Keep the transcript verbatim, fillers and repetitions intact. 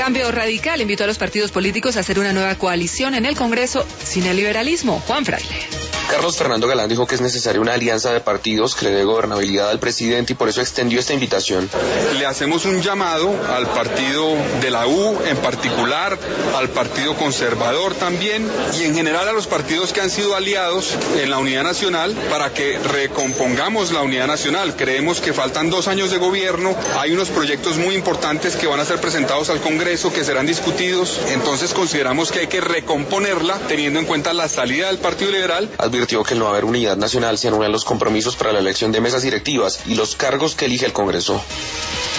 Cambio Radical invitó a los partidos políticos a hacer una nueva coalición en el Congreso sin el liberalismo. Juan Fraile. Carlos Fernando Galán dijo que es necesaria una alianza de partidos que le dé gobernabilidad al presidente y por eso extendió esta invitación. Le hacemos un llamado al partido de la U en particular, al partido conservador también y en general a los partidos que han sido aliados en la unidad nacional para que recompongamos la unidad nacional. Creemos que faltan dos años de gobierno, hay unos proyectos muy importantes que van a ser presentados al Congreso, que serán discutidos, entonces consideramos que hay que recomponerla teniendo en cuenta la salida del Partido Liberal. Advirtió que al no haber unidad nacional se anulan los compromisos para la elección de mesas directivas y los cargos que elige el Congreso.